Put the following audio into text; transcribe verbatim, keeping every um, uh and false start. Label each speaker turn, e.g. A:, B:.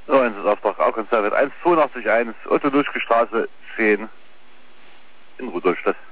A: So, Einsatzaufträge Augenservice eins zwei acht eins, Otto-Duschke-Straße zehn in Rudolstadt.